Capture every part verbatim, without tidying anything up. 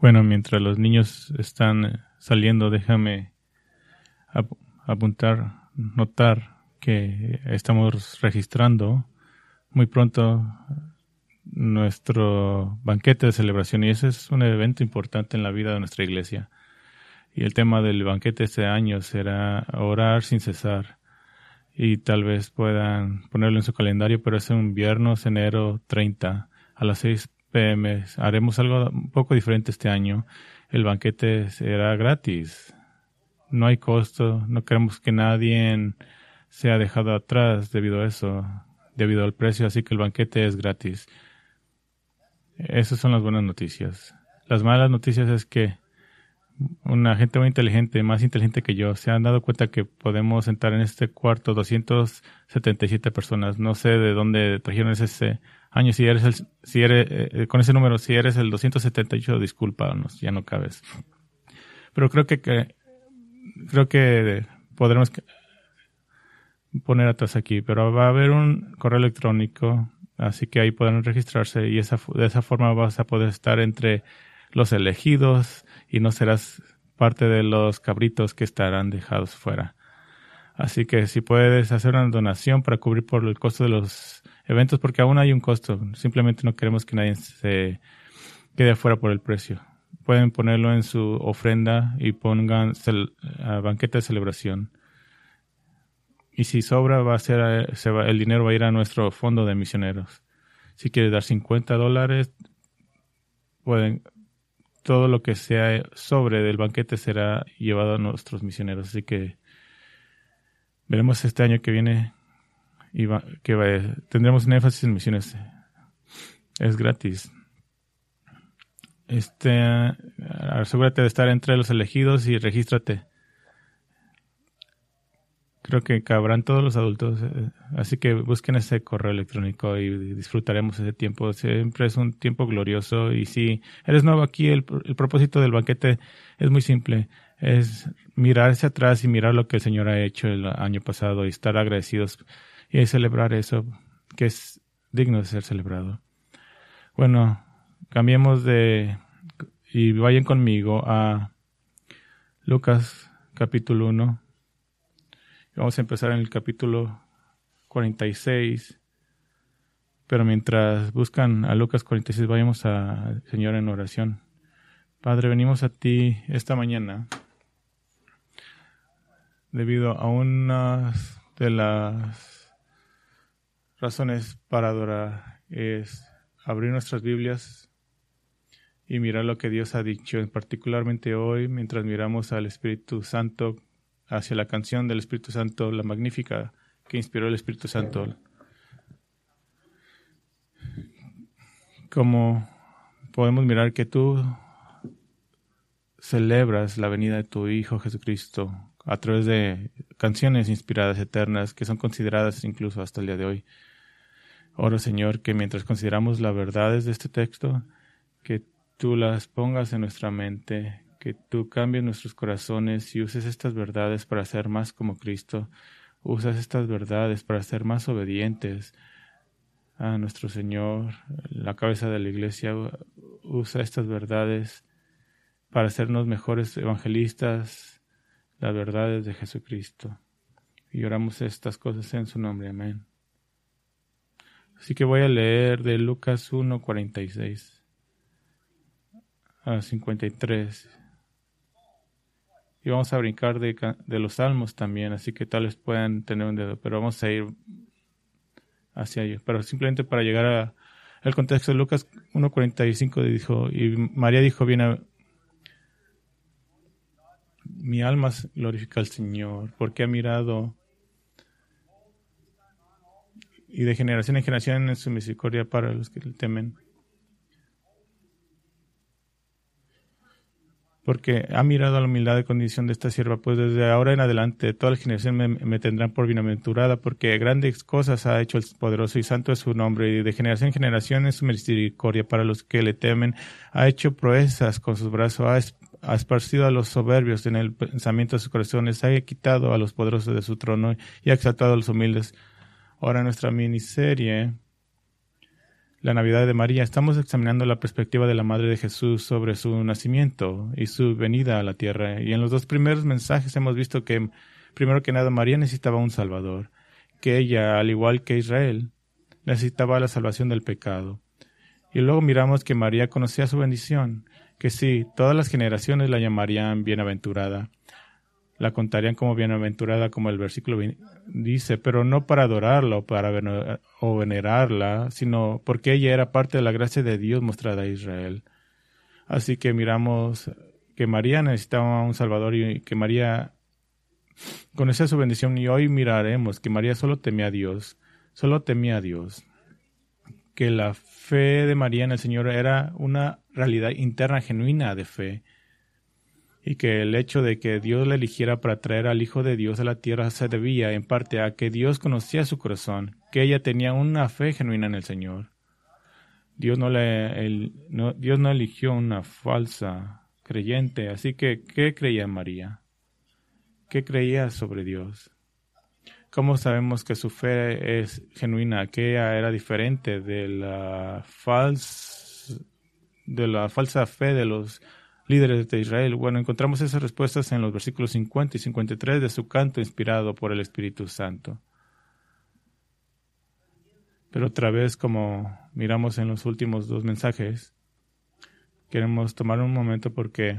Bueno, mientras los niños están saliendo, déjame ap- apuntar, notar que estamos registrando muy pronto nuestro banquete de celebración, y ese es un evento importante en la vida de nuestra iglesia. Y el tema del banquete este año será orar sin cesar. Y tal vez puedan ponerlo en su calendario, pero es un viernes, enero treinta, a las seis p m Haremos algo un poco diferente este año. El banquete será gratis. No hay costo. No queremos que nadie sea dejado atrás debido a eso, debido al precio, así que el banquete es gratis. Esas son las buenas noticias. Las malas noticias es que una gente muy inteligente, más inteligente que yo, se han dado cuenta que podemos sentar en este cuarto doscientas setenta y siete personas. No sé de dónde trajeron ese año. Si eres el, si eres, eh, con ese número, si eres el doscientos setenta y ocho, discúlpanos, ya no cabes. Pero creo que, que creo que podremos poner atrás aquí. Pero va a haber un correo electrónico, así que ahí podrán registrarse y esa, de esa forma vas a poder estar entre los elegidos y no serás parte de los cabritos que estarán dejados fuera. Así que si puedes hacer una donación para cubrir por el costo de los eventos, porque aún hay un costo, simplemente no queremos que nadie se quede afuera por el precio. Pueden ponerlo en su ofrenda y pongan cel, uh, banquete de celebración. Y si sobra, va a ser, se va, el dinero va a ir a nuestro fondo de misioneros. Si quieres dar cincuenta dólares, pueden... todo lo que sea sobre del banquete será llevado a nuestros misioneros. Así que veremos este año que viene y va, que va, tendremos un énfasis en misiones. Es gratis. Este, asegúrate de estar entre los elegidos y regístrate. Creo que cabrán todos los adultos, así que busquen ese correo electrónico y disfrutaremos ese tiempo. Siempre es un tiempo glorioso, y si eres nuevo aquí, el, el propósito del banquete es muy simple. Es mirar hacia atrás y mirar lo que el Señor ha hecho el año pasado y estar agradecidos y celebrar eso que es digno de ser celebrado. Bueno, cambiemos de y vayan conmigo a Lucas capítulo uno. Vamos a empezar en el capítulo cuarenta y seis. Pero mientras buscan a Lucas cuarenta y seis, vayamos a Señor en oración. Padre, venimos a ti esta mañana debido a una de las razones para adorar es abrir nuestras Biblias y mirar lo que Dios ha dicho, particularmente hoy, mientras miramos al Espíritu Santo, hacia la canción del Espíritu Santo, la magnífica que inspiró el Espíritu Santo. Como podemos mirar que tú celebras la venida de tu Hijo Jesucristo a través de canciones inspiradas eternas que son consideradas incluso hasta el día de hoy. Oro, Señor, que mientras consideramos las verdades de este texto, que tú las pongas en nuestra mente, que tú cambies nuestros corazones y uses estas verdades para ser más como Cristo. Usas estas verdades para ser más obedientes a nuestro Señor, la cabeza de la iglesia. Usa estas verdades para hacernos mejores evangelistas, las verdades de Jesucristo. Y oramos estas cosas en su nombre. Amén. Así que voy a leer de Lucas uno, cuarenta y seis a cincuenta y tres. Y vamos a brincar de, de los salmos también, así que tal vez puedan tener un dedo, pero vamos a ir hacia ellos. Pero simplemente para llegar a, al contexto de Lucas uno cuarenta y cinco, dijo, y María dijo, bien, a, mi alma glorifica al Señor, porque ha mirado y de generación en generación en su misericordia para los que le temen. Porque ha mirado a la humildad de condición de esta sierva, pues desde ahora en adelante toda la generación me, me tendrán por bienaventurada, porque grandes cosas ha hecho el poderoso y santo es su nombre, y de generación en generación en su misericordia para los que le temen. Ha hecho proezas con sus brazos, ha, es, ha esparcido a los soberbios en el pensamiento de sus corazones, ha quitado a los poderosos de su trono y ha exaltado a los humildes. Ahora nuestra miniserie la Navidad de María, estamos examinando la perspectiva de la Madre de Jesús sobre su nacimiento y su venida a la tierra. Y en los dos primeros mensajes hemos visto que, primero que nada, María necesitaba un Salvador, que ella, al igual que Israel, necesitaba la salvación del pecado. Y luego miramos que María conocía su bendición, que sí, todas las generaciones la llamarían bienaventurada. La contarían como bienaventurada, como el versículo dice, pero no para adorarla o para vener- o venerarla, sino porque ella era parte de la gracia de Dios mostrada a Israel. Así que miramos que María necesitaba un Salvador y que María conocía su bendición, y hoy miraremos que María solo temía a Dios, solo temía a Dios. Que la fe de María en el Señor era una realidad interna genuina de fe, y que el hecho de que Dios la eligiera para traer al Hijo de Dios a la tierra se debía en parte a que Dios conocía su corazón, que ella tenía una fe genuina en el Señor. Dios no, le, el, no, Dios no eligió una falsa creyente, así que ¿qué creía María? ¿Qué creía sobre Dios? ¿Cómo sabemos que su fe es genuina? Que ella era diferente de la, fals, de la falsa fe de los líderes de Israel. Bueno, encontramos esas respuestas en los versículos cincuenta y cincuenta y tres de su canto inspirado por el Espíritu Santo. Pero otra vez, como miramos en los últimos dos mensajes, queremos tomar un momento porque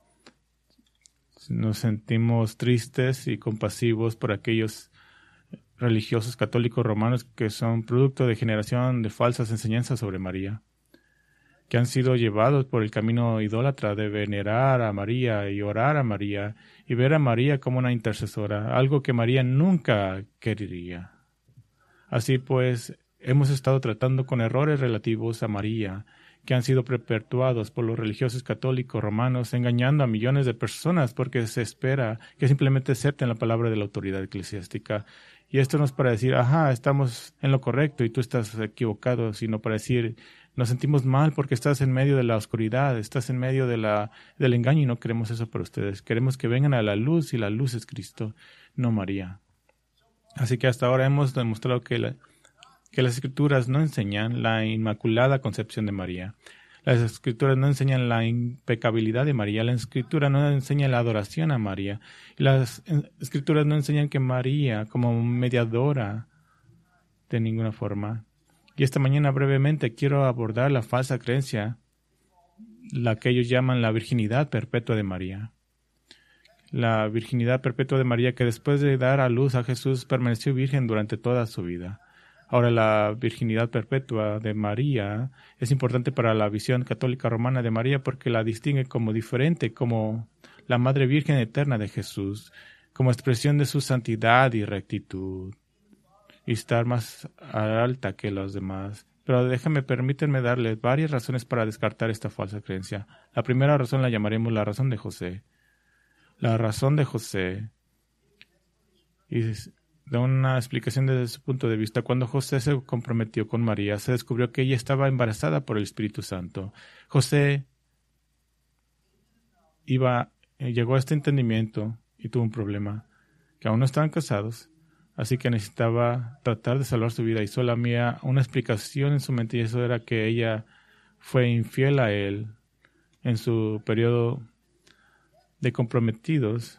nos sentimos tristes y compasivos por aquellos religiosos católicos romanos que son producto de generación de falsas enseñanzas sobre María, que han sido llevados por el camino idólatra de venerar a María y orar a María y ver a María como una intercesora, algo que María nunca querría. Así pues, hemos estado tratando con errores relativos a María, que han sido perpetuados por los religiosos católicos romanos, engañando a millones de personas porque se espera que simplemente acepten la palabra de la autoridad eclesiástica. Y esto no es para decir, ajá, estamos en lo correcto y tú estás equivocado, sino para decir, nos sentimos mal porque estás en medio de la oscuridad, estás en medio de la, del engaño y no queremos eso para ustedes. Queremos que vengan a la luz y la luz es Cristo, no María. Así que hasta ahora hemos demostrado que, la, que las Escrituras no enseñan la inmaculada concepción de María. Las Escrituras no enseñan la impecabilidad de María. La Escritura no enseña la adoración a María. Las Escrituras no enseñan que María como mediadora de ninguna forma. Y esta mañana brevemente quiero abordar la falsa creencia, la que ellos llaman la virginidad perpetua de María. La virginidad perpetua de María, que después de dar a luz a Jesús permaneció virgen durante toda su vida. Ahora, la virginidad perpetua de María es importante para la visión católica romana de María porque la distingue como diferente, como la Madre Virgen Eterna de Jesús, como expresión de su santidad y rectitud, y estar más alta que los demás. Pero déjenme, permítanme darles varias razones para descartar esta falsa creencia. La primera razón la llamaremos la razón de José. La razón de José. Y da una explicación desde su punto de vista. Cuando José se comprometió con María, se descubrió que ella estaba embarazada por el Espíritu Santo. José iba, llegó a este entendimiento y tuvo un problema, que aún no estaban casados, así que necesitaba tratar de salvar su vida. Y solo había una explicación en su mente, y eso era que ella fue infiel a él en su periodo de comprometidos.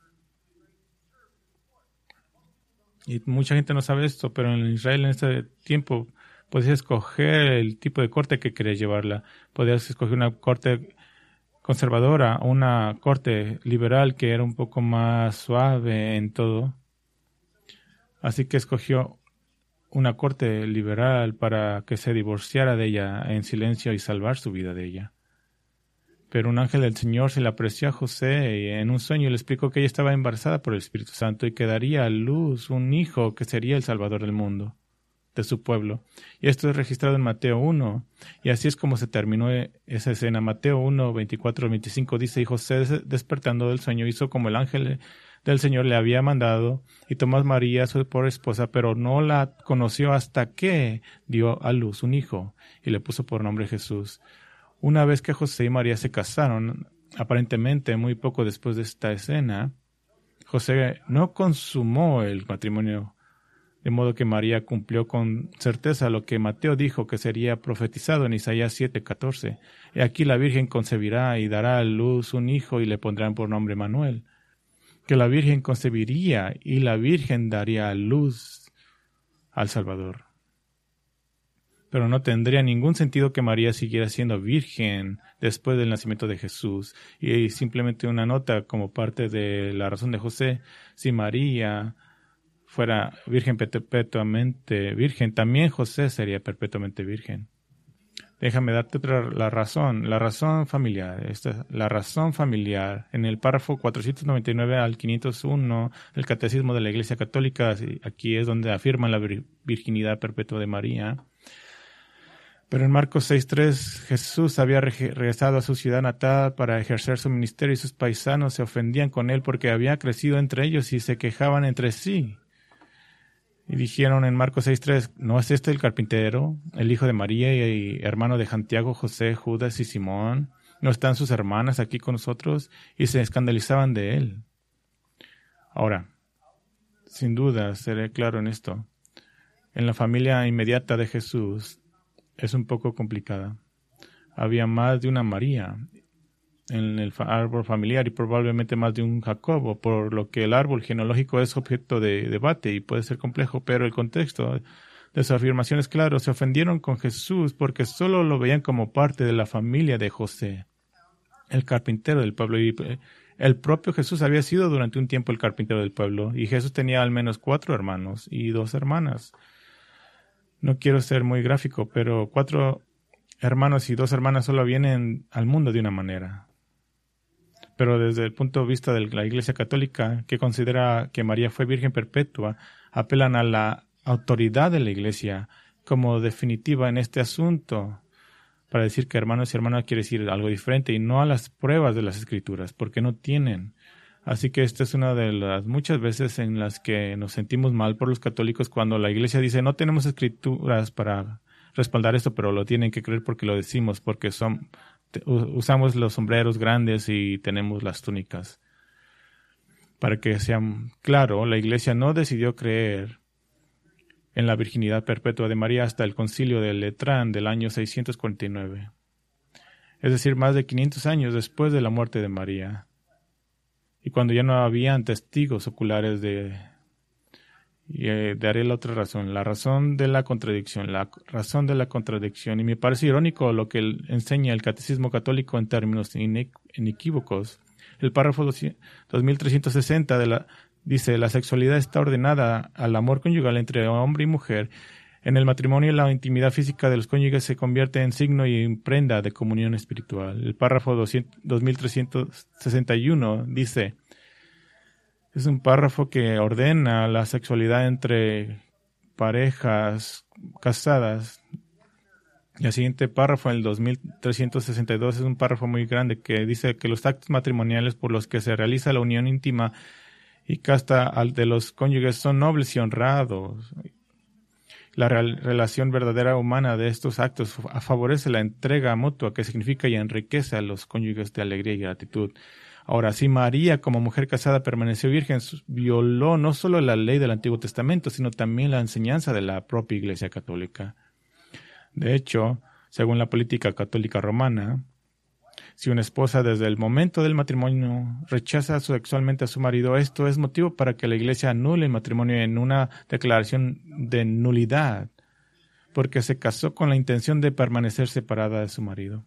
Y mucha gente no sabe esto, pero en Israel en este tiempo podías escoger el tipo de corte que querías llevarla. Podías escoger una corte conservadora, una corte liberal que era un poco más suave en todo. Así que escogió una corte liberal para que se divorciara de ella en silencio y salvar su vida de ella. Pero un ángel del Señor se le apareció a José y en un sueño le explicó que ella estaba embarazada por el Espíritu Santo y que daría a luz un hijo que sería el Salvador del mundo, de su pueblo. Y esto es registrado en Mateo uno. Y así es como se terminó esa escena. Mateo uno, veinticuatro al veinticinco dice, y José despertando del sueño hizo como el ángel del Señor le había mandado y tomó a María su por esposa, pero no la conoció hasta que dio a luz un hijo y le puso por nombre Jesús. Una vez que José y María se casaron, aparentemente muy poco después de esta escena, José no consumó el matrimonio De modo que María cumplió con certeza lo que Mateo dijo que sería profetizado en Isaías siete catorce. Y aquí la Virgen concebirá y dará a luz un hijo y le pondrán por nombre Manuel. Que la Virgen concebiría y la Virgen daría a luz al Salvador. Pero no tendría ningún sentido que María siguiera siendo virgen después del nacimiento de Jesús. Y simplemente una nota como parte de la razón de José, si María fuera virgen perpetuamente virgen, también José sería perpetuamente virgen. Déjame darte otra, la razón, la razón familiar. Esta, la razón familiar, en el párrafo cuatrocientos noventa y nueve al quinientos uno del Catecismo de la Iglesia Católica, aquí es donde afirman la virginidad perpetua de María. Pero en Marcos seis tres, Jesús había regresado a su ciudad natal para ejercer su ministerio y sus paisanos se ofendían con él porque había crecido entre ellos y se quejaban entre sí. Y dijeron en Marcos seis tres, ¿no es este el carpintero, el hijo de María y hermano de Santiago, José, Judas y Simón? ¿No están sus hermanas aquí con nosotros? Y se escandalizaban de él. Ahora, sin duda, seré claro en esto. En la familia inmediata de Jesús es un poco complicada. Había más de una María en el árbol familiar y probablemente más de un Jacobo, por lo que el árbol genealógico es objeto de debate y puede ser complejo, pero el contexto de su afirmación es claro. Se ofendieron con Jesús porque solo lo veían como parte de la familia de José, el carpintero del pueblo. Y el propio Jesús había sido durante un tiempo el carpintero del pueblo, y Jesús tenía al menos cuatro hermanos y dos hermanas. No quiero ser muy gráfico, pero cuatro hermanos y dos hermanas solo vienen al mundo de una manera. Pero desde el punto de vista de la Iglesia Católica, que considera que María fue virgen perpetua, apelan a la autoridad de la Iglesia como definitiva en este asunto, para decir que hermanos y hermanas quiere decir algo diferente, y no a las pruebas de las Escrituras, porque no tienen. Así que esta es una de las muchas veces en las que nos sentimos mal por los católicos cuando la Iglesia dice no tenemos escrituras para respaldar esto, pero lo tienen que creer porque lo decimos, porque son, usamos los sombreros grandes y tenemos las túnicas. Para que sea claro, la Iglesia no decidió creer en la virginidad perpetua de María hasta el concilio de Letrán del año seiscientos cuarenta y nueve. Es decir, más de quinientos años después de la muerte de María. Y cuando ya no habían testigos oculares de... Y eh, daré la otra razón, la razón de la contradicción, la razón de la contradicción. Y me parece irónico lo que enseña el Catecismo Católico en términos inequívocos. El párrafo dos mil trescientos sesenta de la, dice, la sexualidad está ordenada al amor conyugal entre hombre y mujer. En el matrimonio, la intimidad física de los cónyuges se convierte en signo y prenda de comunión espiritual. El párrafo dos mil trescientos sesenta y uno dice, es un párrafo que ordena la sexualidad entre parejas casadas. Y el siguiente párrafo, el dos mil trescientos sesenta y dos, es un párrafo muy grande que dice que los actos matrimoniales por los que se realiza la unión íntima y casta de los cónyuges son nobles y honrados. La real, relación verdadera humana de estos actos favorece la entrega mutua que significa y enriquece a los cónyuges de alegría y gratitud. Ahora, si María como mujer casada permaneció virgen, violó no solo la ley del Antiguo Testamento, sino también la enseñanza de la propia Iglesia Católica. De hecho, según la política católica romana, si una esposa desde el momento del matrimonio rechaza sexualmente a su marido, esto es motivo para que la Iglesia anule el matrimonio en una declaración de nulidad, porque se casó con la intención de permanecer separada de su marido.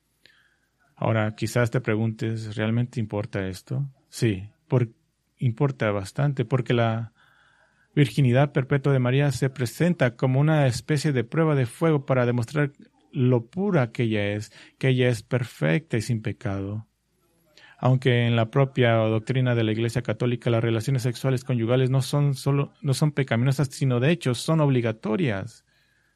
Ahora, quizás te preguntes, ¿realmente importa esto? Sí, por, importa bastante, porque la virginidad perpetua de María se presenta como una especie de prueba de fuego para demostrar lo pura que ella es, que ella es perfecta y sin pecado. Aunque en la propia doctrina de la Iglesia Católica las relaciones sexuales conyugales no son solo no son pecaminosas, sino de hecho son obligatorias.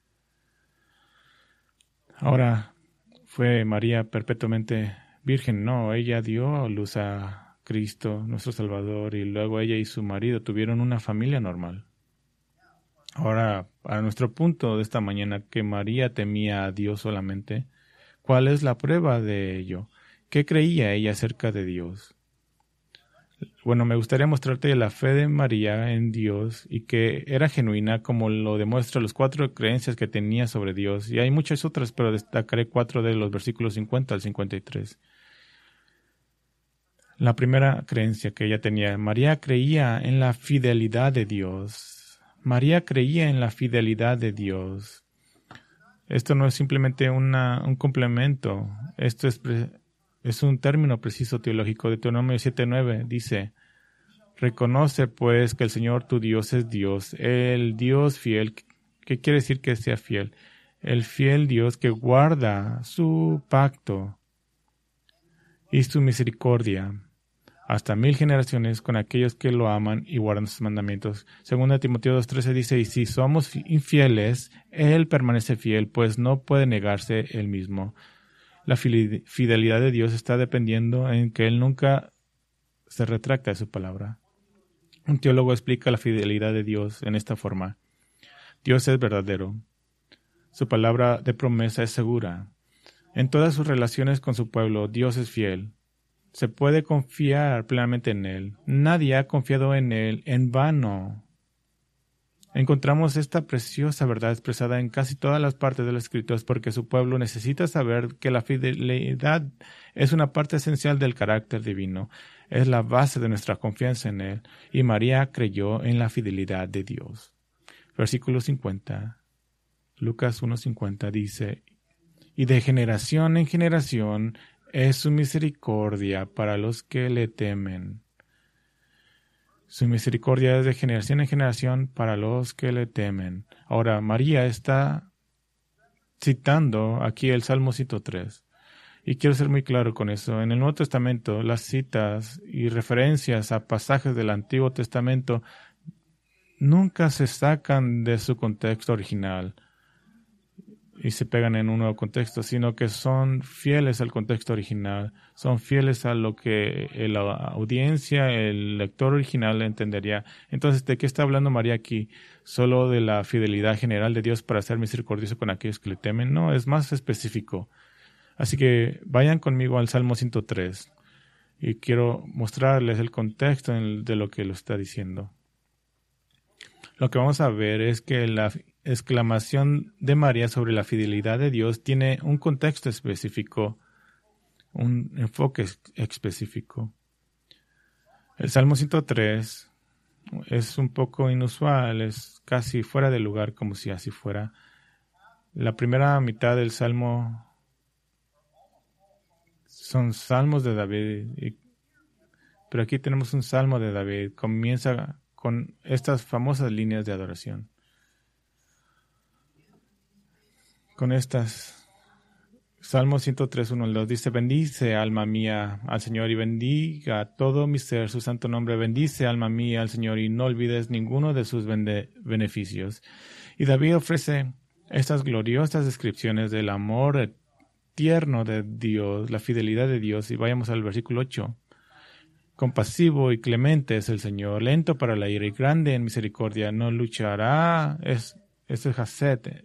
Ahora, ¿fue María perpetuamente virgen? No, ella dio a luz a Cristo, nuestro Salvador, y luego ella y su marido tuvieron una familia normal. Ahora, a nuestro punto de esta mañana, que María temía a Dios solamente, ¿cuál es la prueba de ello? ¿Qué creía ella acerca de Dios? Bueno, me gustaría mostrarte la fe de María en Dios y que era genuina, como lo demuestran las cuatro creencias que tenía sobre Dios. Y hay muchas otras, pero destacaré cuatro de los versículos cincuenta al cincuenta y tres. La primera creencia que ella tenía: María creía en la fidelidad de Dios. María creía en la fidelidad de Dios. Esto no es simplemente una, un complemento. Esto es, es un término preciso teológico. Deuteronomio siete nueve dice: reconoce pues que el Señor tu Dios es Dios, el Dios fiel. ¿Qué quiere decir que sea fiel? El fiel Dios que guarda su pacto y su misericordia hasta mil generaciones con aquellos que lo aman y guardan sus mandamientos. Segunda Timoteo dos trece dice: y si somos infieles, Él permanece fiel, pues no puede negarse Él mismo. La fidelidad de Dios está dependiendo en que Él nunca se retracta de su palabra. Un teólogo explica la fidelidad de Dios en esta forma: Dios es verdadero. Su palabra de promesa es segura. En todas sus relaciones con su pueblo, Dios es fiel. Se puede confiar plenamente en Él. Nadie ha confiado en Él en vano. Encontramos esta preciosa verdad expresada en casi todas las partes de las Escrituras, porque su pueblo necesita saber que la fidelidad es una parte esencial del carácter divino. Es la base de nuestra confianza en Él. Y María creyó en la fidelidad de Dios. Versículo cincuenta. Lucas uno cincuenta dice: y de generación en generación es su misericordia para los que le temen. Su misericordia es de generación en generación para los que le temen. Ahora, María está citando aquí el Salmo ciento tres. Y quiero ser muy claro con eso. En el Nuevo Testamento, las citas y referencias a pasajes del Antiguo Testamento nunca se sacan de su contexto original y se pegan en un nuevo contexto, sino que son fieles al contexto original, son fieles a lo que la audiencia, el lector original entendería. Entonces, ¿de qué está hablando María aquí? ¿Solo de la fidelidad general de Dios para ser misericordioso con aquellos que le temen? No, es más específico. Así que vayan conmigo al Salmo ciento tres y quiero mostrarles el contexto de lo que lo está diciendo. Lo que vamos a ver es que la exclamación de María sobre la fidelidad de Dios tiene un contexto específico, un enfoque específico. El Salmo ciento tres es un poco inusual, es casi fuera de lugar, como si así fuera. La primera mitad del Salmo son salmos de David, y, pero aquí tenemos un salmo de David. Comienza con estas famosas líneas de adoración. Con estas, Salmo ciento tres, uno dos dice: bendice, alma mía, al Señor, y bendiga todo mi ser su santo nombre. Bendice, alma mía, al Señor, y no olvides ninguno de sus beneficios. Y David ofrece estas gloriosas descripciones del amor tierno de Dios, la fidelidad de Dios. Y vayamos al versículo ocho. Compasivo y clemente es el Señor, lento para la ira y grande en misericordia. No luchará, es, esto es Haset,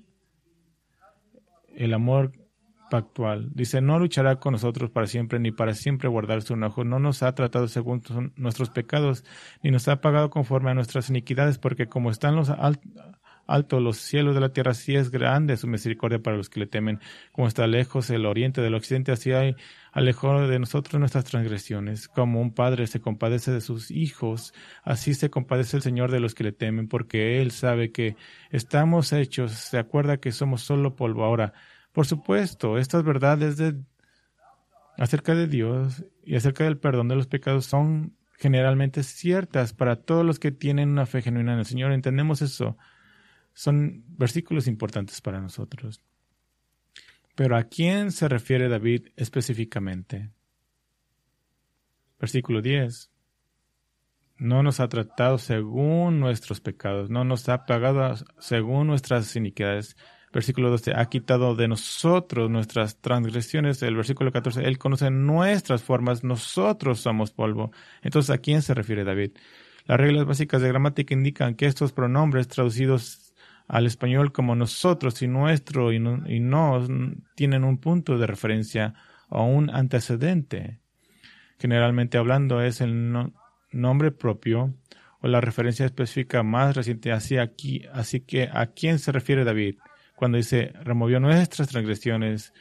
el amor pactual. Dice: no luchará con nosotros para siempre, ni para siempre guardar su enojo. No nos ha tratado según nuestros pecados, ni nos ha pagado conforme a nuestras iniquidades, porque como están los altos alto los cielos de la tierra, así es grande su misericordia para los que le temen. Como está lejos el oriente del occidente, así hay alejado de nosotros nuestras transgresiones. Como un padre se compadece de sus hijos, así se compadece el Señor de los que le temen, porque Él sabe que estamos hechos, se acuerda que somos solo polvo. Ahora, por supuesto, estas verdades de, acerca de Dios y acerca del perdón de los pecados son generalmente ciertas para todos los que tienen una fe genuina en el Señor. Entendemos eso. Son versículos importantes para nosotros. Pero ¿a quién se refiere David específicamente? Versículo diez. No nos ha tratado según nuestros pecados, no nos ha pagado según nuestras iniquidades. Versículo doce. Ha quitado de nosotros nuestras transgresiones. El versículo catorce. Él conoce nuestras formas, nosotros somos polvo. Entonces, ¿a quién se refiere David? Las reglas básicas de gramática indican que estos pronombres traducidos al español como nosotros y nuestro y, no, y nos tienen un punto de referencia o un antecedente. Generalmente hablando es el no, nombre propio o la referencia específica más reciente. Así, aquí, así que, ¿a quién se refiere David cuando dice, removió nuestras transgresiones?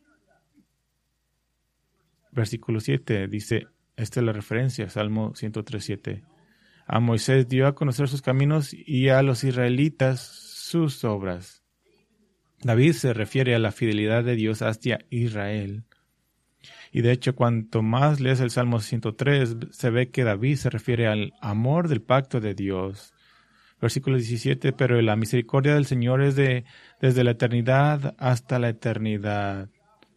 Versículo siete dice, esta es la referencia, Salmo ciento tres, siete. A Moisés dio a conocer sus caminos y a los israelitas sus obras. David se refiere a la fidelidad de Dios hacia Israel. Y de hecho, cuanto más lees el Salmo ciento tres, se ve que David se refiere al amor del pacto de Dios. Versículo diecisiete, pero la misericordia del Señor es de desde la eternidad hasta la eternidad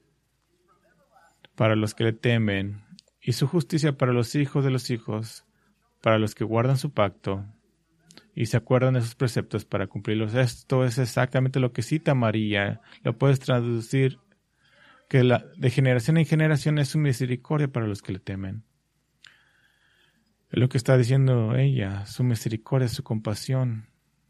para los que le temen, y su justicia para los hijos de los hijos, para los que guardan su pacto y se acuerdan de sus preceptos para cumplirlos. Esto es exactamente lo que cita María. Lo puedes traducir que la, de generación en generación es su misericordia para los que le temen. Es lo que está diciendo ella, su misericordia, su compasión,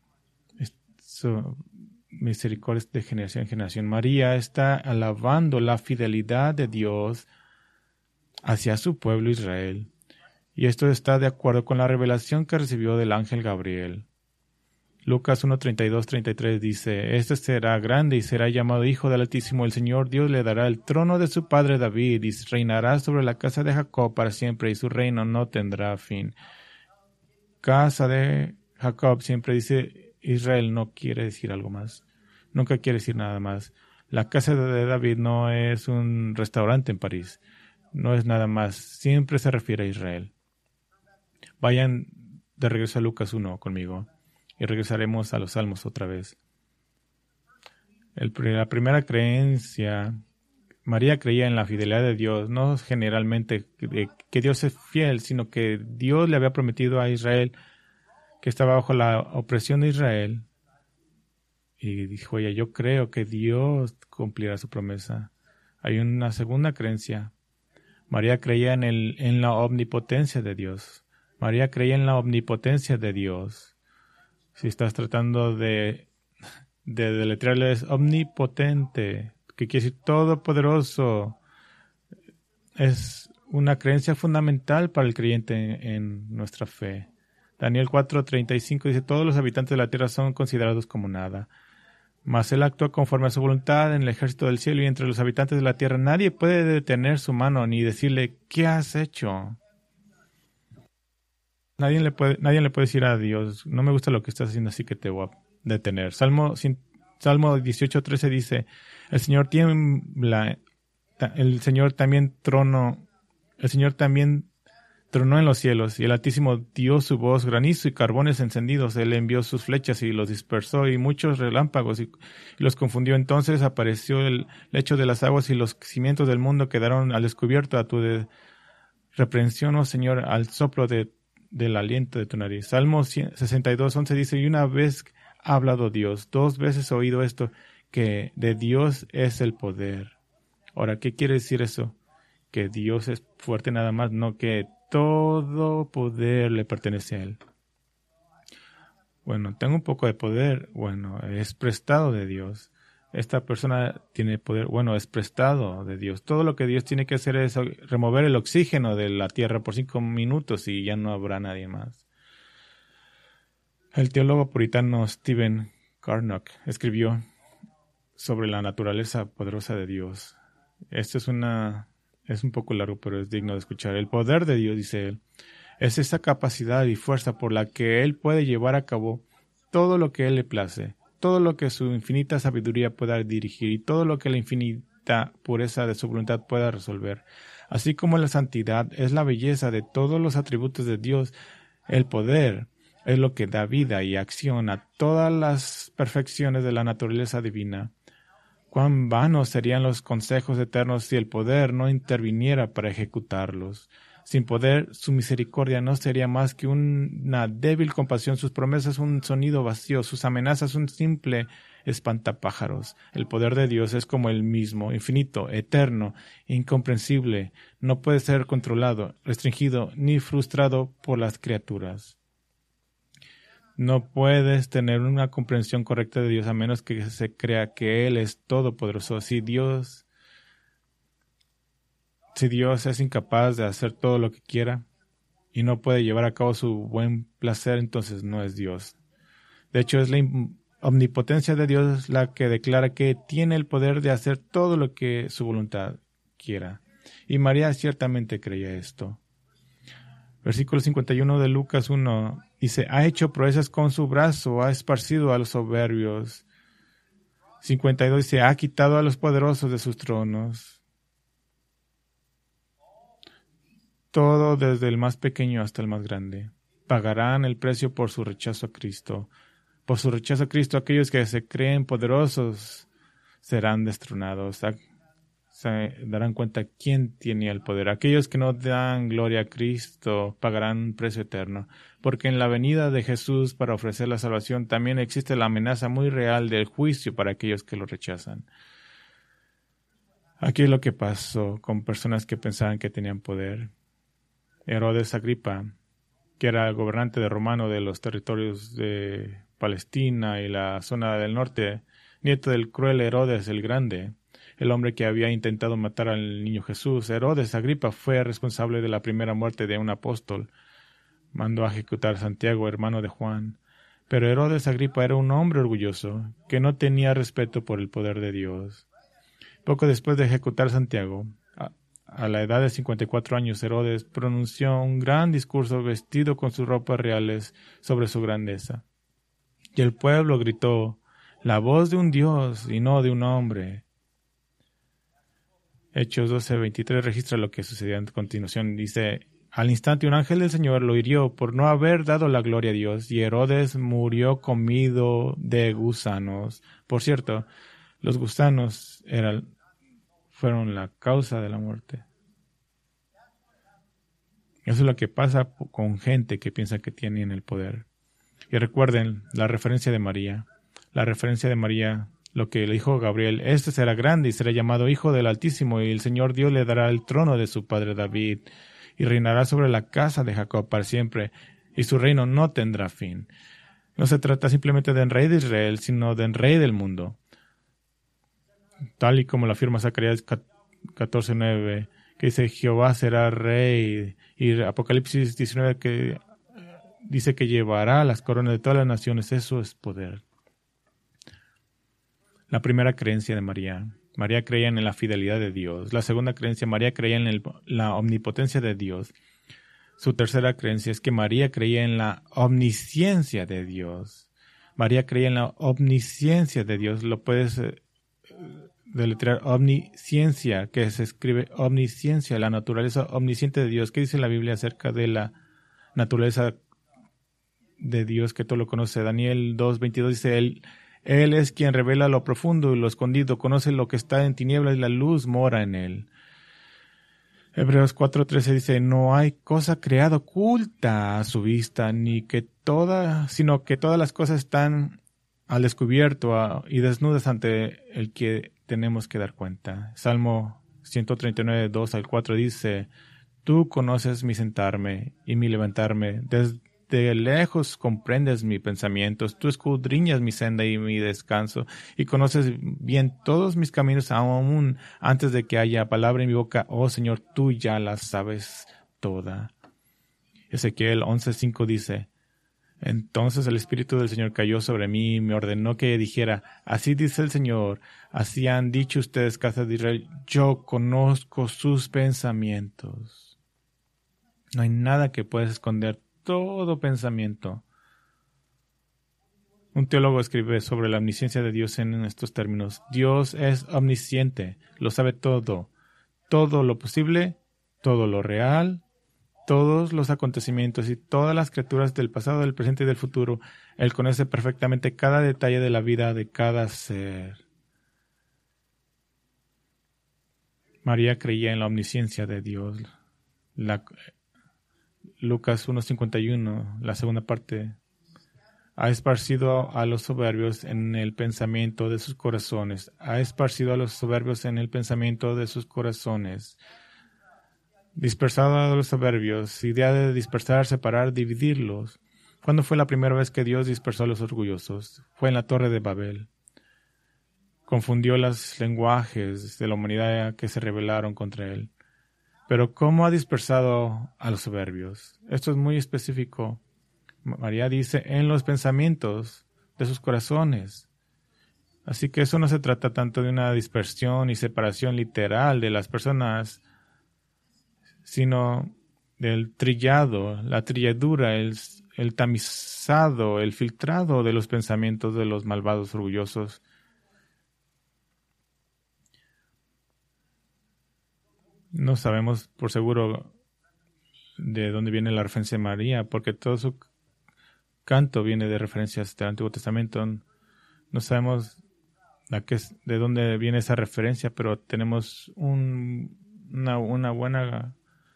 su misericordia de generación en generación. María está alabando la fidelidad de Dios hacia su pueblo Israel. Y esto está de acuerdo con la revelación que recibió del ángel Gabriel. Lucas uno, treinta y dos, treinta y tres dice, Este será grande y será llamado Hijo del Altísimo. El Señor Dios le dará el trono de su padre David y reinará sobre la casa de Jacob para siempre y su reino no tendrá fin. Casa de Jacob siempre dice Israel, no quiere decir algo más. Nunca quiere decir nada más. La casa de David no es un restaurante en París. No es nada más. Siempre se refiere a Israel. Vayan de regreso a Lucas uno conmigo y regresaremos a los Salmos otra vez. El, la primera creencia, María creía en la fidelidad de Dios, no generalmente de que Dios es fiel, sino que Dios le había prometido a Israel que estaba bajo la opresión de Israel. Y dijo ella, yo creo que Dios cumplirá su promesa. Hay una segunda creencia. María creía en, el, en la omnipotencia de Dios. María creía en la omnipotencia de Dios. Si estás tratando de, de deletrearle, es omnipotente, que quiere decir todopoderoso. Es una creencia fundamental para el creyente en, en nuestra fe. Daniel cuatro, treinta y cinco dice, todos los habitantes de la tierra son considerados como nada. Mas él actúa conforme a su voluntad en el ejército del cielo y entre los habitantes de la tierra. Nadie puede detener su mano ni decirle, ¿qué has hecho? Nadie le puede, nadie le puede decir a Dios, no me gusta lo que estás haciendo, así que te voy a detener. Salmo, Salmo dieciocho, trece dice, el Señor tiembla, el Señor también trono, el Señor también tronó en los cielos, y el Altísimo dio su voz, granizo y carbones encendidos. Él envió sus flechas y los dispersó, y muchos relámpagos, y, y los confundió. Entonces apareció el lecho de las aguas, y los cimientos del mundo quedaron al descubierto a tu de, reprensión, oh Señor, al soplo de, del aliento de tu nariz. Salmo sesenta y dos, once dice, y una vez ha hablado Dios, dos veces he oído esto, que de Dios es el poder. Ahora, ¿qué quiere decir eso? Que Dios es fuerte nada más, no que todo poder le pertenece a Él. Bueno, tengo un poco de poder. Bueno, es prestado de Dios. Esta persona tiene poder. Bueno, es prestado de Dios. Todo lo que Dios tiene que hacer es remover el oxígeno de la tierra por cinco minutos y ya no habrá nadie más. El teólogo puritano Stephen Carnock escribió sobre la naturaleza poderosa de Dios. Esto es una... Es un poco largo, pero es digno de escuchar. El poder de Dios, dice él, es esa capacidad y fuerza por la que Él puede llevar a cabo todo lo que Él le place, todo lo que su infinita sabiduría pueda dirigir y todo lo que la infinita pureza de su voluntad pueda resolver. Así como la santidad es la belleza de todos los atributos de Dios, el poder es lo que da vida y acción a todas las perfecciones de la naturaleza divina. Cuán vanos serían los consejos eternos si el poder no interviniera para ejecutarlos. Sin poder, su misericordia no sería más que una débil compasión, sus promesas un sonido vacío, sus amenazas un simple espantapájaros. El poder de Dios es como el mismo, infinito, eterno, incomprensible, no puede ser controlado, restringido ni frustrado por las criaturas. No puedes tener una comprensión correcta de Dios a menos que se crea que Él es todopoderoso. Si Dios, si Dios es incapaz de hacer todo lo que quiera, y no puede llevar a cabo su buen placer, entonces no es Dios. De hecho, es la omnipotencia de Dios la que declara que tiene el poder de hacer todo lo que su voluntad quiera. Y María ciertamente creía esto. Versículo cincuenta y uno de Lucas uno dice, ha hecho proezas con su brazo, ha esparcido a los soberbios. cincuenta y dos dice, ha quitado a los poderosos de sus tronos. Todo desde el más pequeño hasta el más grande. Pagarán el precio por su rechazo a Cristo. Por su rechazo a Cristo, aquellos que se creen poderosos serán destronados. Se darán cuenta quién tiene el poder. Aquellos que no dan gloria a Cristo pagarán un precio eterno. Porque en la venida de Jesús para ofrecer la salvación también existe la amenaza muy real del juicio para aquellos que lo rechazan. Aquí es lo que pasó con personas que pensaban que tenían poder. Herodes Agripa, que era el gobernante de romano de los territorios de Palestina y la zona del norte, nieto del cruel Herodes el Grande, el hombre que había intentado matar al niño Jesús. Herodes Agripa fue responsable de la primera muerte de un apóstol. Mandó a ejecutar a Santiago, hermano de Juan. Pero Herodes Agripa era un hombre orgulloso, que no tenía respeto por el poder de Dios. Poco después de ejecutar a Santiago, a, a la edad de cincuenta y cuatro años, Herodes pronunció un gran discurso vestido con sus ropas reales sobre su grandeza. Y el pueblo gritó, la voz de un Dios y no de un hombre. Hechos doce veintitrés registra lo que sucedió a continuación. Dice, al instante un ángel del Señor lo hirió por no haber dado la gloria a Dios, y Herodes murió comido de gusanos. Por cierto, los gusanos eran, fueron la causa de la muerte. Eso es lo que pasa con gente que piensa que tienen el poder. Y recuerden la referencia de María. La referencia de María, lo que le dijo Gabriel, este será grande y será llamado Hijo del Altísimo, y el Señor Dios le dará el trono de su padre David, y reinará sobre la casa de Jacob para siempre, y su reino no tendrá fin. No se trata simplemente del rey de Israel, sino del rey del mundo. Tal y como lo afirma Zacarías catorce nueve, que dice Jehová será rey, y Apocalipsis diecinueve que dice que llevará las coronas de todas las naciones. Eso es poder. La primera creencia de María. María creía en la fidelidad de Dios. La segunda creencia, María creía en el, la omnipotencia de Dios. Su tercera creencia es que María creía en la omnisciencia de Dios. María creía en la omnisciencia de Dios. Lo puedes eh, deletrear, omnisciencia, que se escribe omnisciencia, la naturaleza omnisciente de Dios. ¿Qué dice la Biblia acerca de la naturaleza de Dios que todo lo conoce? Daniel dos veintidós dice, Él, Él es quien revela lo profundo y lo escondido, conoce lo que está en tinieblas y la luz mora en Él. Hebreos cuatro trece dice, no hay cosa creada oculta a su vista, ni que toda, sino que todas las cosas están al descubierto a, y desnudas ante el que tenemos que dar cuenta. Salmo ciento treinta y nueve, dos al cuatro dice, tú conoces mi sentarme y mi levantarme, desde de lejos comprendes mis pensamientos, tú escudriñas mi senda y mi descanso, y conoces bien todos mis caminos aún antes de que haya palabra en mi boca. Oh Señor, tú ya la sabes toda. Ezequiel once cinco dice, entonces el Espíritu del Señor cayó sobre mí y me ordenó que dijera, así dice el Señor, así han dicho ustedes, casa de Israel, yo conozco sus pensamientos. No hay nada que puedas esconder. Todo pensamiento. Un teólogo escribe sobre la omnisciencia de Dios en estos términos. Dios es omnisciente, lo sabe todo. Todo lo posible, todo lo real, todos los acontecimientos y todas las criaturas del pasado, del presente y del futuro. Él conoce perfectamente cada detalle de la vida de cada ser. María creía en la omnisciencia de Dios. La Lucas uno cincuenta y uno, la segunda parte, ha esparcido a los soberbios en el pensamiento de sus corazones, ha esparcido a los soberbios en el pensamiento de sus corazones, dispersado a los soberbios, idea de dispersar, separar, dividirlos. ¿Cuándo fue la primera vez que Dios dispersó a los orgullosos? Fue en la Torre de Babel. Confundió los lenguajes de la humanidad que se rebelaron contra él. Pero ¿cómo ha dispersado a los soberbios? Esto es muy específico. María dice, en los pensamientos de sus corazones. Así que eso no se trata tanto de una dispersión y separación literal de las personas, sino del trillado, la trilladura, el, el tamizado, el filtrado de los pensamientos de los malvados orgullosos. No sabemos por seguro de dónde viene la referencia de María, porque todo su canto viene de referencias del Antiguo Testamento. No sabemos la que es, de dónde viene esa referencia, pero tenemos un, una, una buena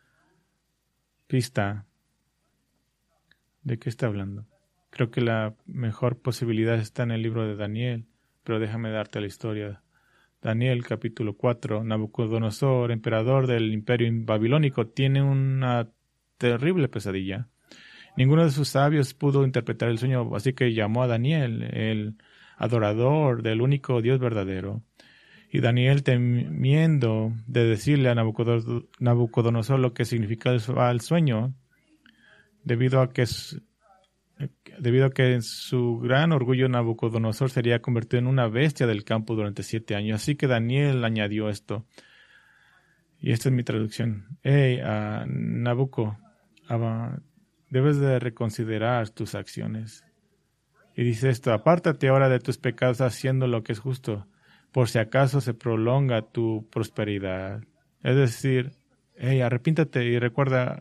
pista de qué está hablando. Creo que la mejor posibilidad está en el libro de Daniel, pero déjame darte la historia. Daniel, capítulo cuatro. Nabucodonosor, emperador del imperio babilónico, tiene una terrible pesadilla. Ninguno de sus sabios pudo interpretar el sueño, así que llamó a Daniel, el adorador del único Dios verdadero. Y Daniel, temiendo de decirle a Nabucodonosor lo que significaba el sueño, debido a que debido a que en su gran orgullo Nabucodonosor sería convertido en una bestia del campo durante siete años. Así que Daniel añadió esto. Y esta es mi traducción. Hey, uh, Nabucco, uh, debes de reconsiderar tus acciones. Y dice esto, apártate ahora de tus pecados haciendo lo que es justo, por si acaso se prolonga tu prosperidad. Es decir, hey, arrepíntate y recuerda.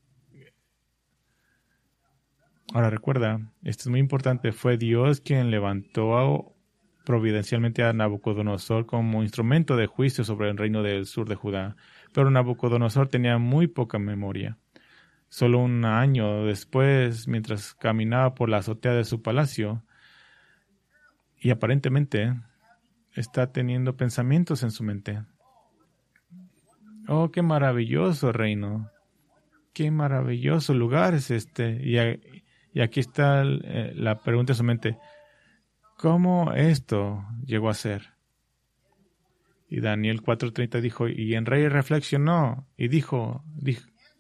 Ahora recuerda, esto es muy importante, fue Dios quien levantó providencialmente a Nabucodonosor como instrumento de juicio sobre el reino del sur de Judá. Pero Nabucodonosor tenía muy poca memoria. Solo un año después, mientras caminaba por la azotea de su palacio, y aparentemente está teniendo pensamientos en su mente. Oh, qué maravilloso reino. Qué maravilloso lugar es este. Y, y aquí está eh, la pregunta en su mente. ¿Cómo esto llegó a ser? Y Daniel cuatro treinta dijo, y el rey reflexionó y dijo, dijo,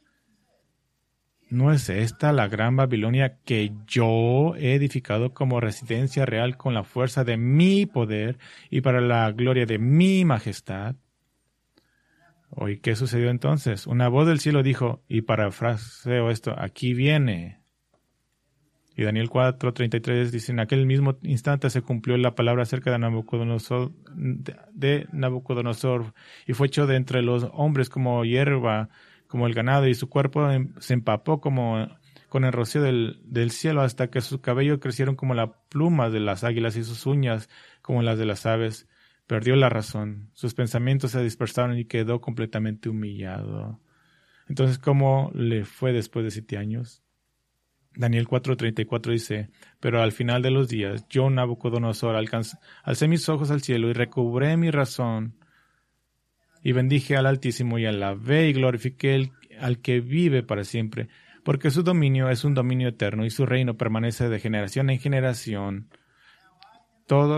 ¿no es esta la gran Babilonia que yo he edificado como residencia real con la fuerza de mi poder y para la gloria de mi majestad? ¿Y qué sucedió entonces? Una voz del cielo dijo, y parafraseo esto, aquí viene. Y Daniel cuatro treinta y tres dice, en aquel mismo instante se cumplió la palabra acerca de Nabucodonosor, de Nabucodonosor, y fue hecho de entre los hombres como hierba, como el ganado, y su cuerpo se empapó como con el rocío del, del cielo, hasta que sus cabellos crecieron como las plumas de las águilas y sus uñas como las de las aves. Perdió la razón, sus pensamientos se dispersaron y quedó completamente humillado. Entonces, ¿cómo le fue después de siete años? Daniel cuatro treinta y cuatro dice, pero al final de los días, yo, Nabucodonosor, alcancé, alcé mis ojos al cielo y recobré mi razón, y bendije al Altísimo y alabé y glorifiqué el, al que vive para siempre, porque su dominio es un dominio eterno y su reino permanece de generación en generación. Todo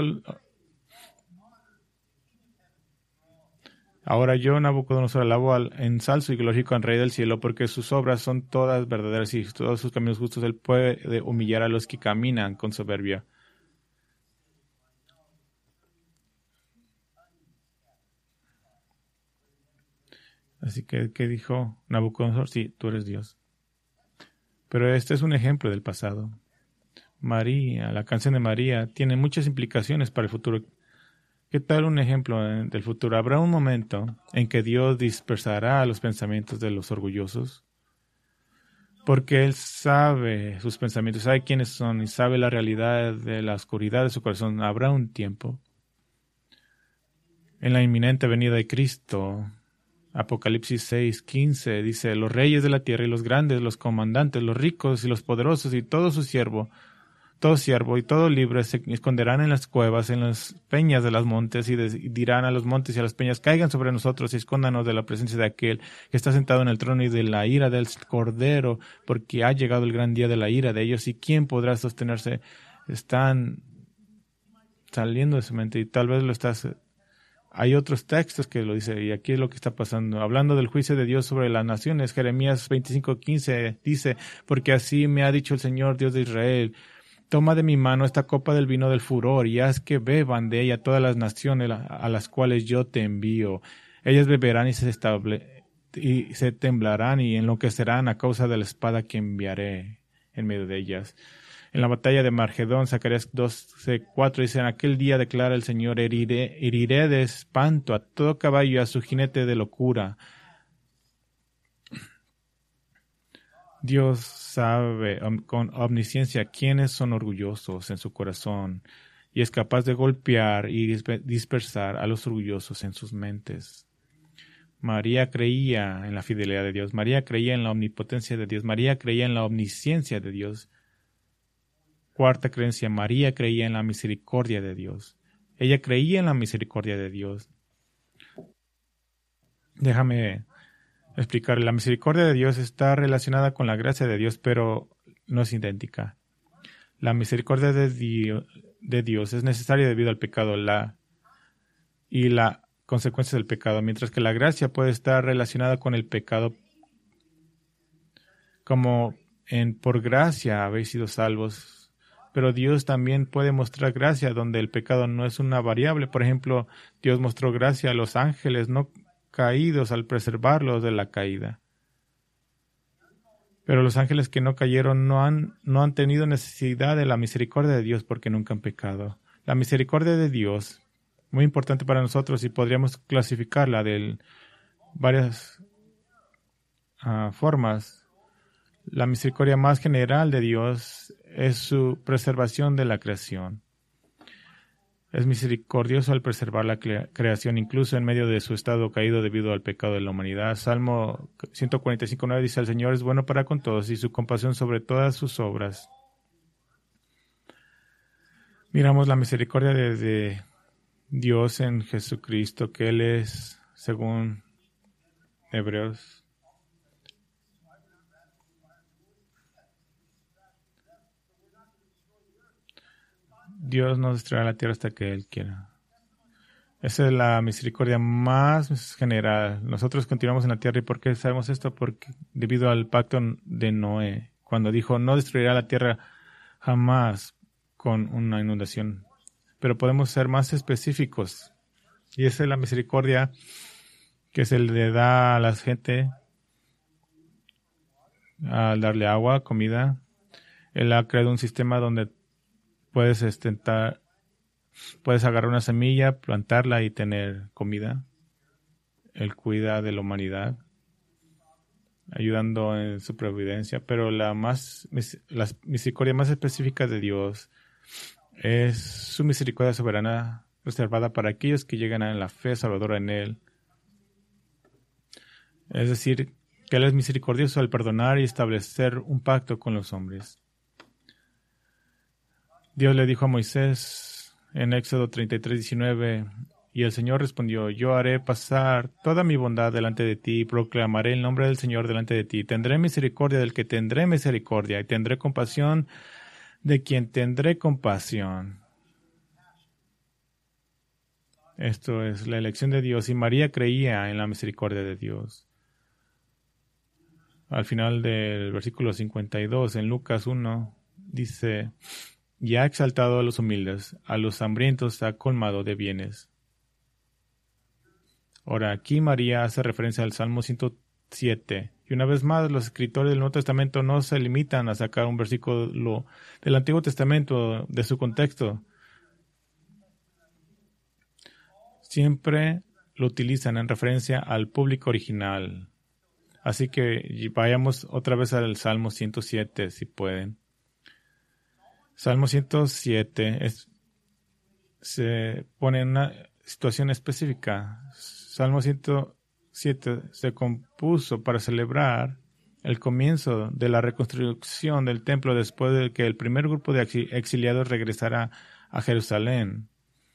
Ahora yo, Nabucodonosor, alabo, al, ensalzo y glorifico al Rey del cielo, porque sus obras son todas verdaderas y todos sus caminos justos. Él puede humillar a los que caminan con soberbia. Así que, ¿qué dijo Nabucodonosor? Sí, tú eres Dios. Pero este es un ejemplo del pasado. María, la canción de María, tiene muchas implicaciones para el futuro. ¿Qué tal un ejemplo del futuro? ¿Habrá un momento en que Dios dispersará los pensamientos de los orgullosos? Porque Él sabe sus pensamientos, sabe quiénes son y sabe la realidad de la oscuridad de su corazón. Habrá un tiempo en la inminente venida de Cristo. Apocalipsis seis quince dice, los reyes de la tierra y los grandes, los comandantes, los ricos y los poderosos y todo su siervo, todo siervo y todo libre se esconderán en las cuevas, en las peñas de los montes y, de, y dirán a los montes y a las peñas, caigan sobre nosotros y escóndanos de la presencia de aquel que está sentado en el trono y de la ira del Cordero, porque ha llegado el gran día de la ira de ellos y quién podrá sostenerse. Están saliendo de su mente y tal vez lo estás Hay otros textos que lo dicen, y aquí es lo que está pasando. Hablando del juicio de Dios sobre las naciones, Jeremías veinticinco quince dice, porque así me ha dicho el Señor Dios de Israel, toma de mi mano esta copa del vino del furor y haz que beban de ella todas las naciones a las cuales yo te envío. Ellas beberán y se, estable, y se temblarán y enloquecerán a causa de la espada que enviaré en medio de ellas. En la batalla de Margedón, Zacarías doce cuatro dice, en aquel día declara el Señor, heriré, heriré de espanto a todo caballo y a su jinete de locura. Dios sabe con omnisciencia quiénes son orgullosos en su corazón y es capaz de golpear y dispersar a los orgullosos en sus mentes. María creía en la fidelidad de Dios, María creía en la omnipotencia de Dios, María creía en la omnisciencia de Dios. Cuarta creencia, María creía en la misericordia de Dios. Ella creía en la misericordia de Dios. Déjame explicar. La misericordia de Dios está relacionada con la gracia de Dios, pero no es idéntica. La misericordia de Dios, de Dios es necesaria debido al pecado la, y la consecuencia del pecado, mientras que la gracia puede estar relacionada con el pecado, como en por gracia habéis sido salvos. Pero Dios también puede mostrar gracia donde el pecado no es una variable. Por ejemplo, Dios mostró gracia a los ángeles no caídos al preservarlos de la caída. Pero los ángeles que no cayeron no han, no han tenido necesidad de la misericordia de Dios porque nunca han pecado. La misericordia de Dios, muy importante para nosotros y podríamos clasificarla de varias uh, formas. La misericordia más general de Dios es su preservación de la creación. Es misericordioso al preservar la creación, incluso en medio de su estado caído debido al pecado de la humanidad. Salmo ciento cuarenta y cinco nueve dice, el Señor es bueno para con todos y su compasión sobre todas sus obras. Miramos la misericordia de, de Dios en Jesucristo, que Él es, según Hebreos, Dios no destruirá la tierra hasta que Él quiera. Esa es la misericordia más general. Nosotros continuamos en la tierra. ¿Y por qué sabemos esto? Porque debido al pacto de Noé, cuando dijo, no destruirá la tierra jamás con una inundación. Pero podemos ser más específicos. Y esa es la misericordia que se le da a la gente al darle agua, comida. Él ha creado un sistema donde puedes estentar, puedes agarrar una semilla, plantarla y tener comida. Él cuida de la humanidad, ayudando en su providencia. Pero la más, la misericordia más específica de Dios es su misericordia soberana reservada para aquellos que llegan a la fe salvadora en Él. Es decir, que Él es misericordioso al perdonar y establecer un pacto con los hombres. Dios le dijo a Moisés en Éxodo treinta y tres diecinueve, y el Señor respondió, yo haré pasar toda mi bondad delante de ti y proclamaré el nombre del Señor delante de ti. Tendré misericordia del que tendré misericordia y tendré compasión de quien tendré compasión. Esto es la elección de Dios y María creía en la misericordia de Dios. Al final del versículo cincuenta y dos en Lucas uno dice, y ha exaltado a los humildes, a los hambrientos ha colmado de bienes. Ahora, aquí María hace referencia al Salmo ciento siete. Y una vez más, los escritores del Nuevo Testamento no se limitan a sacar un versículo del Antiguo Testamento de su contexto. Siempre lo utilizan en referencia al público original. Así que vayamos otra vez al Salmo ciento siete, si pueden. Salmo ciento siete es, se pone en una situación específica. Salmo ciento siete se compuso para celebrar el comienzo de la reconstrucción del templo después de que el primer grupo de exiliados regresara a Jerusalén.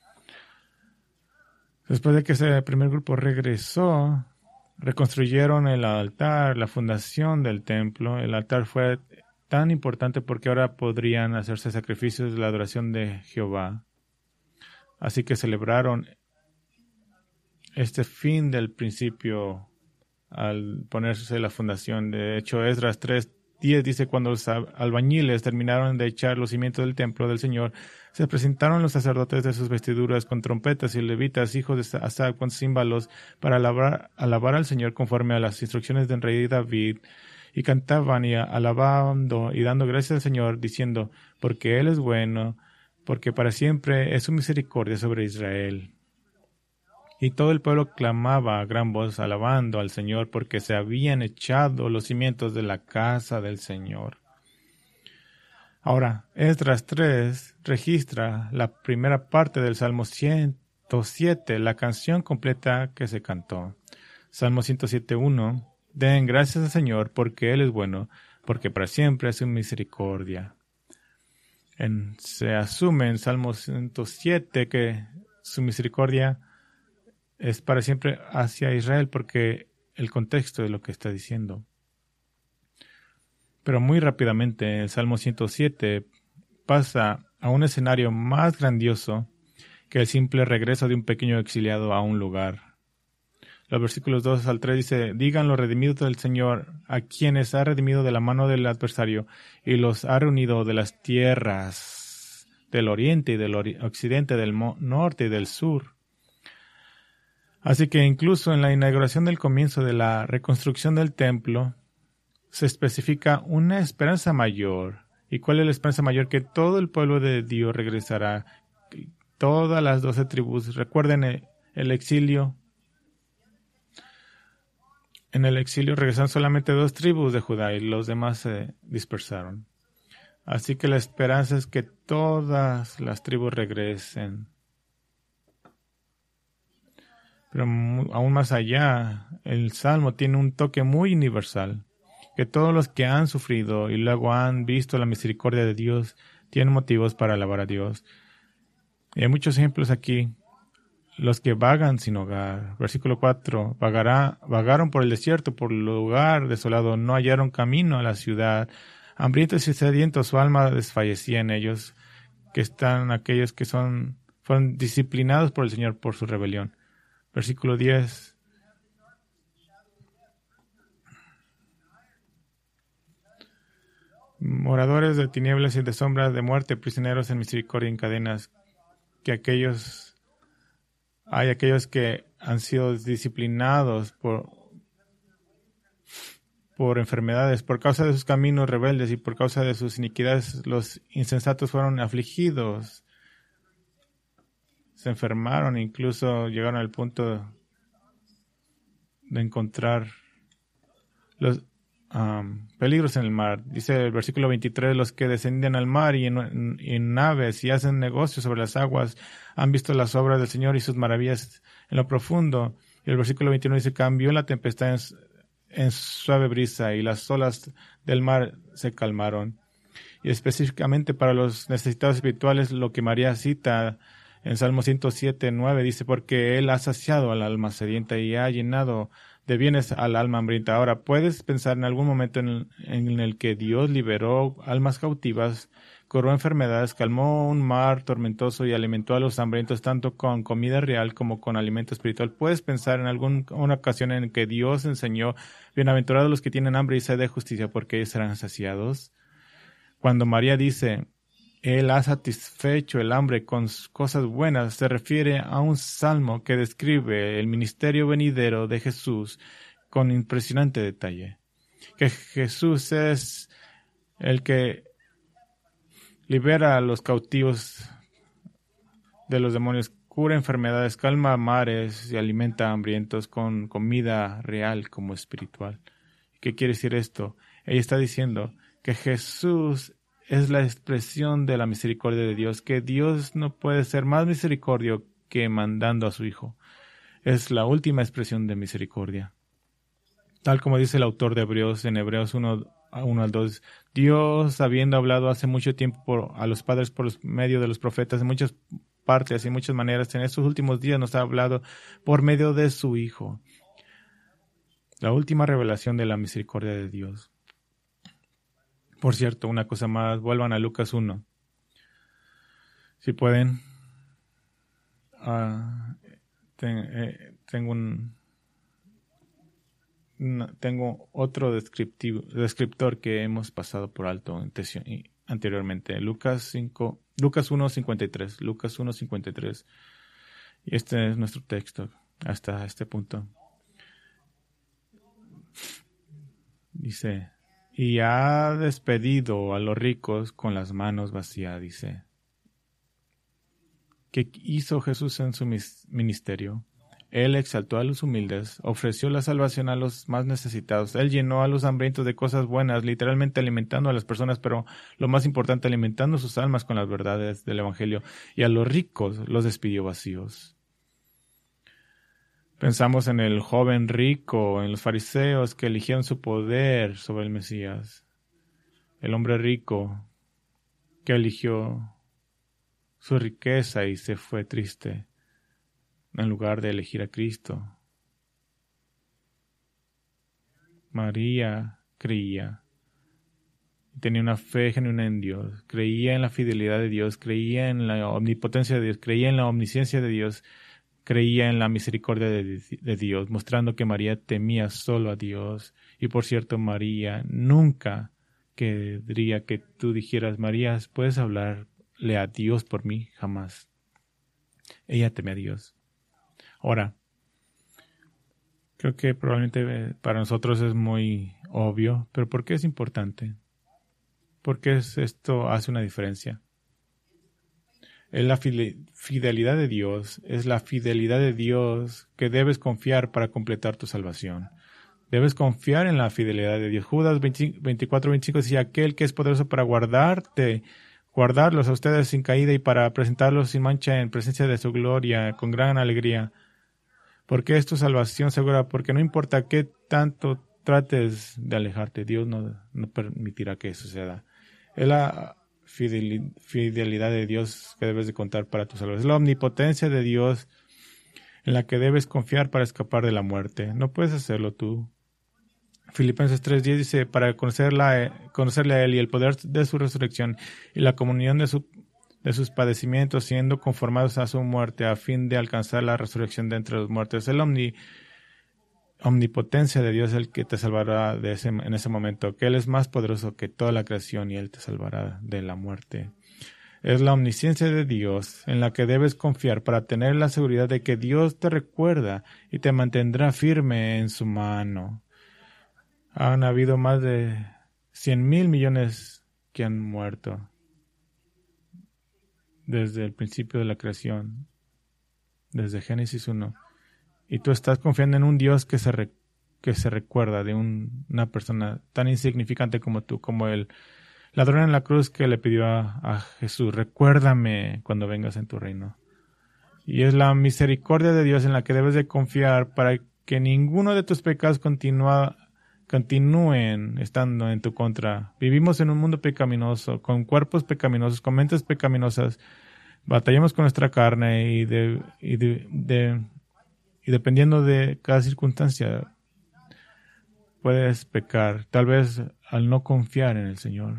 Después de que ese primer grupo regresó, reconstruyeron el altar, la fundación del templo. El altar fue tan importante porque ahora podrían hacerse sacrificios de la adoración de Jehová. Así que celebraron este fin del principio al ponerse la fundación. De hecho, Esdras tres diez dice: cuando los albañiles terminaron de echar los cimientos del templo del Señor, se presentaron los sacerdotes de sus vestiduras con trompetas y levitas, hijos de Asaf, con címbalos, para alabar, alabar al Señor conforme a las instrucciones del rey David, y cantaban y alabando y dando gracias al Señor, diciendo: porque Él es bueno, porque para siempre es su misericordia sobre Israel. Y todo el pueblo clamaba a gran voz alabando al Señor, porque se habían echado los cimientos de la casa del Señor. Ahora, Esdras tres registra la primera parte del Salmo ciento siete, la canción completa que se cantó. Salmo ciento siete uno: den gracias al Señor, porque Él es bueno, porque para siempre es su misericordia. En, se asume en Salmo ciento siete que su misericordia es para siempre hacia Israel, porque el contexto de lo que está diciendo. Pero muy rápidamente el Salmo ciento siete pasa a un escenario más grandioso que el simple regreso de un pequeño exiliado a un lugar. Los versículos dos al tres dice: digan los redimidos del Señor, a quienes ha redimido de la mano del adversario y los ha reunido de las tierras del oriente y del ori- occidente, del norte y del sur. Así que incluso en la inauguración del comienzo de la reconstrucción del templo, se especifica una esperanza mayor. ¿Y cuál es la esperanza mayor? Que todo el pueblo de Dios regresará. Todas las doce tribus. Recuerden el, el exilio. En el exilio regresaron solamente dos tribus de Judá y los demás se dispersaron. Así que la esperanza es que todas las tribus regresen. Pero aún más allá, el Salmo tiene un toque muy universal, que todos los que han sufrido y luego han visto la misericordia de Dios tienen motivos para alabar a Dios. Y hay muchos ejemplos aquí. Los que vagan sin hogar. Versículo cuatro. Vagará, vagaron por el desierto, por el lugar desolado, no hallaron camino a la ciudad. Hambrientos y sedientos, su alma desfallecía en ellos, que están aquellos que son fueron disciplinados por el Señor por su rebelión. Versículo diez. Moradores de tinieblas y de sombras de muerte, prisioneros en misericordia en cadenas, que aquellos, hay aquellos que han sido disciplinados por, por enfermedades, por causa de sus caminos rebeldes y por causa de sus iniquidades, los insensatos fueron afligidos, se enfermaron, incluso llegaron al punto de encontrar los um, peligros en el mar. Dice el versículo veintitrés: los que descienden al mar y en, en, en naves y hacen negocios sobre las aguas han visto las obras del Señor y sus maravillas en lo profundo. Y el versículo veintiuno dice: cambió la tempestad en, en suave brisa y las olas del mar se calmaron. Y específicamente para los necesitados espirituales, lo que María cita en Salmo ciento siete, nueve, dice: porque Él ha saciado al alma sedienta y ha llenado de bienes al alma hambrienta. Ahora, ¿puedes pensar en algún momento en el, en el que Dios liberó almas cautivas, curó enfermedades, calmó un mar tormentoso y alimentó a los hambrientos tanto con comida real como con alimento espiritual? ¿Puedes pensar en alguna ocasión en que Dios enseñó: bienaventurados los que tienen hambre y sed de justicia, porque ellos serán saciados? Cuando María dice: Él ha satisfecho el hambre con cosas buenas, se refiere a un salmo que describe el ministerio venidero de Jesús con impresionante detalle. Que Jesús es el que libera a los cautivos de los demonios, cura enfermedades, calma mares y alimenta a hambrientos con comida real como espiritual. ¿Qué quiere decir esto? Ella está diciendo que Jesús es la expresión de la misericordia de Dios, que Dios no puede ser más misericordioso que mandando a su Hijo. Es la última expresión de misericordia. Tal como dice el autor de Hebreos en Hebreos uno, uno al dos, Dios, habiendo hablado hace mucho tiempo por, a los padres por medio de los profetas en muchas partes y muchas maneras, en estos últimos días nos ha hablado por medio de su Hijo. La última revelación de la misericordia de Dios. Por cierto, una cosa más, vuelvan a Lucas uno. Si pueden. Uh, ten, eh, tengo un una, tengo otro descriptivo, descriptor que hemos pasado por alto en tesi- anteriormente. Lucas cinco, Lucas uno cincuenta y tres. Lucas uno cincuenta y tres. Y este es nuestro texto hasta este punto. Dice, y ha despedido a los ricos con las manos vacías, dice. ¿Qué hizo Jesús en su ministerio? Él exaltó a los humildes, ofreció la salvación a los más necesitados. Él llenó a los hambrientos de cosas buenas, literalmente alimentando a las personas, pero lo más importante, alimentando sus almas con las verdades del Evangelio. Y a los ricos los despidió vacíos. Pensamos en el joven rico, en los fariseos que eligieron su poder sobre el Mesías. El hombre rico que eligió su riqueza y se fue triste en lugar de elegir a Cristo. María creía, tenía una fe genuina en Dios, creía en la fidelidad de Dios, creía en la omnipotencia de Dios, creía en la omnisciencia de Dios, creía en la misericordia de, de Dios, mostrando que María temía solo a Dios. Y por cierto, María nunca querría que tú dijeras, María, ¿puedes hablarle a Dios por mí? Jamás. Ella teme a Dios. Ahora, creo que probablemente para nosotros es muy obvio, pero ¿por qué es importante? ¿Por qué esto hace una diferencia? Es la fidelidad de Dios, es la fidelidad de Dios que debes confiar para completar tu salvación. Debes confiar en la fidelidad de Dios. Judas veinticuatro veinticinco decía, aquel que es poderoso para guardarte, guardarlos a ustedes sin caída y para presentarlos sin mancha en presencia de su gloria, con gran alegría. Porque es tu salvación segura, porque no importa qué tanto trates de alejarte, Dios no, no permitirá que eso suceda. Es la fidelidad de Dios que debes de contar para tu salvación. Es la omnipotencia de Dios en la que debes confiar para escapar de la muerte. No puedes hacerlo tú. Filipenses tres diez dice, para conocerla, conocerle a Él y el poder de su resurrección y la comunión de, su, de sus padecimientos, siendo conformados a su muerte, a fin de alcanzar la resurrección de entre los muertos. Es la omni, omnipotencia de Dios el que te salvará de ese, en ese momento, que Él es más poderoso que toda la creación y Él te salvará de la muerte. Es la omnisciencia de Dios en la que debes confiar para tener la seguridad de que Dios te recuerda y te mantendrá firme en su mano. Han habido más de cien mil millones que han muerto desde el principio de la creación, desde Génesis uno. Y tú estás confiando en un Dios que se, re, que se recuerda de un, una persona tan insignificante como tú, como el ladrón en la cruz que le pidió a, a Jesús, recuérdame cuando vengas en tu reino. Y es la misericordia de Dios en la que debes de confiar para que ninguno de tus pecados continúa, continúen estando en tu contra. Vivimos en un mundo pecaminoso, con cuerpos pecaminosos, con mentes pecaminosas. Batallamos con nuestra carne y de, y de, de y dependiendo de cada circunstancia puedes pecar, tal vez al no confiar en el Señor.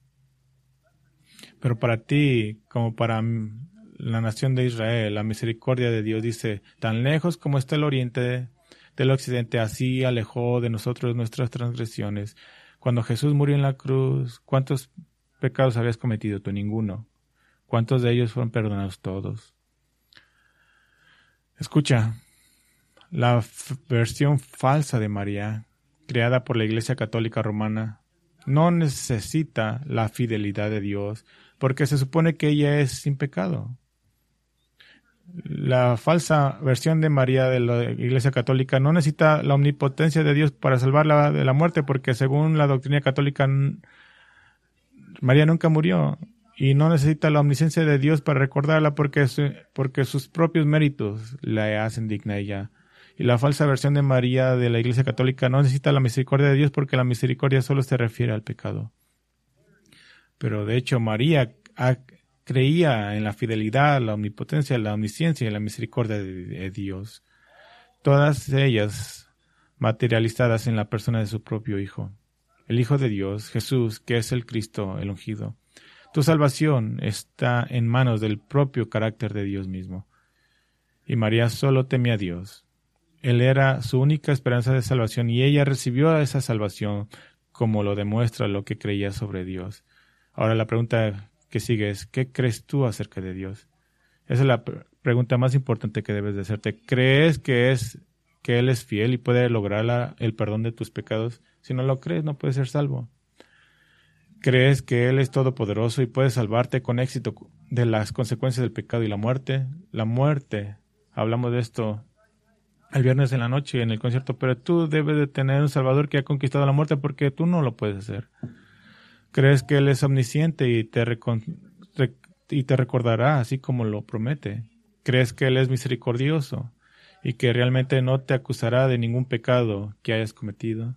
Pero para ti, como para la nación de Israel, la misericordia de Dios dice, tan lejos como está el oriente del occidente, así alejó de nosotros nuestras transgresiones. Cuando Jesús murió en la cruz, ¿cuántos pecados habías cometido tú? Ninguno. ¿Cuántos de ellos fueron perdonados? Todos. Escucha, la f- versión falsa de María, creada por la Iglesia Católica Romana, no necesita la fidelidad de Dios, porque se supone que ella es sin pecado. La falsa versión de María de la Iglesia Católica no necesita la omnipotencia de Dios para salvarla de la muerte, porque según la doctrina católica, María nunca murió y no necesita la omnisciencia de Dios para recordarla, porque, su, porque sus propios méritos la hacen digna a ella. Y la falsa versión de María de la Iglesia Católica no necesita la misericordia de Dios, porque la misericordia solo se refiere al pecado. Pero de hecho María ha, creía en la fidelidad, la omnipotencia, la omnisciencia y la misericordia de, de Dios. Todas ellas materializadas en la persona de su propio Hijo. El Hijo de Dios, Jesús, que es el Cristo, el ungido. Tu salvación está en manos del propio carácter de Dios mismo. Y María solo temía a Dios. Él era su única esperanza de salvación y ella recibió esa salvación, como lo demuestra lo que creía sobre Dios. Ahora la pregunta que sigue es, ¿qué crees tú acerca de Dios? Esa es la pre- pregunta más importante que debes de hacerte. ¿Crees que es que Él es fiel y puede lograr la- el perdón de tus pecados? Si no lo crees, no puedes ser salvo. ¿Crees que Él es todopoderoso y puede salvarte con éxito de las consecuencias del pecado y la muerte? La muerte, hablamos de esto el viernes en la noche en el concierto, pero tú debes de tener un Salvador que ha conquistado la muerte porque tú no lo puedes hacer. ¿Crees que Él es omnisciente y te, recon- re- y te recordará así como lo promete? ¿Crees que Él es misericordioso y que realmente no te acusará de ningún pecado que hayas cometido?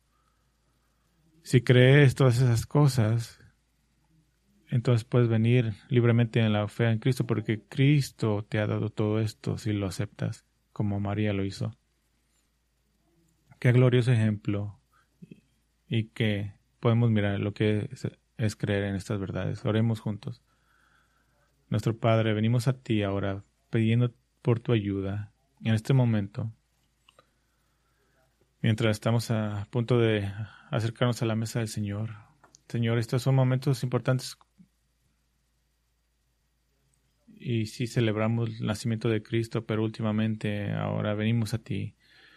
Si crees todas esas cosas, entonces puedes venir libremente en la fe en Cristo porque Cristo te ha dado todo esto si lo aceptas, como María lo hizo. Qué glorioso ejemplo y que podemos mirar lo que es, es creer en estas verdades. Oremos juntos. Nuestro Padre, venimos a ti ahora pidiendo por tu ayuda en este momento, mientras estamos a punto de acercarnos a la mesa del Señor. Señor, estos son momentos importantes y sí celebramos el nacimiento de Cristo, pero últimamente ahora venimos a ti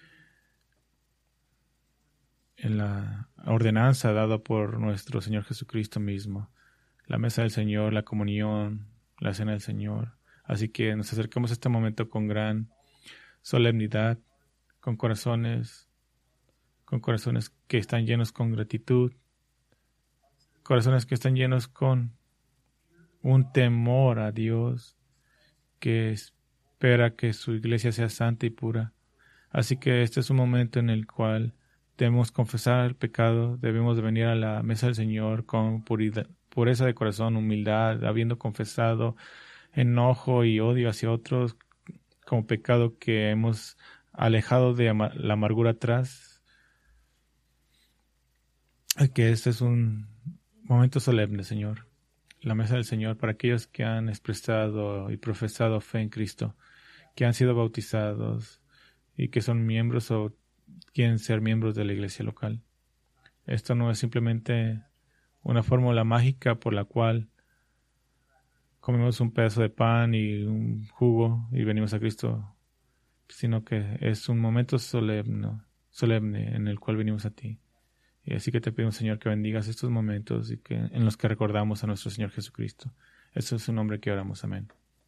en la ordenanza dada por nuestro Señor Jesucristo mismo, la mesa del Señor, la comunión, la cena del Señor. Así que nos acercamos a este momento con gran solemnidad, con corazones, con corazones que están llenos con gratitud, corazones que están llenos con un temor a Dios, que espera que su iglesia sea santa y pura. Así que este es un momento en el cual debemos confesar el pecado, debemos de venir a la mesa del Señor con puridad, pureza de corazón, humildad, habiendo confesado enojo y odio hacia otros como pecado que hemos alejado de ama- la amargura atrás. Que este es un momento solemne, Señor. La mesa del Señor para aquellos que han expresado y profesado fe en Cristo, que han sido bautizados y que son miembros o quieren ser miembros de la iglesia local. Esto no es simplemente una fórmula mágica por la cual comemos un pedazo de pan y un jugo y venimos a Cristo, sino que es un momento solemne, solemne en el cual venimos a ti. Y así que te pido, Señor, que bendigas estos momentos y que en los que recordamos a nuestro Señor Jesucristo. Eso es su nombre que oramos. Amén.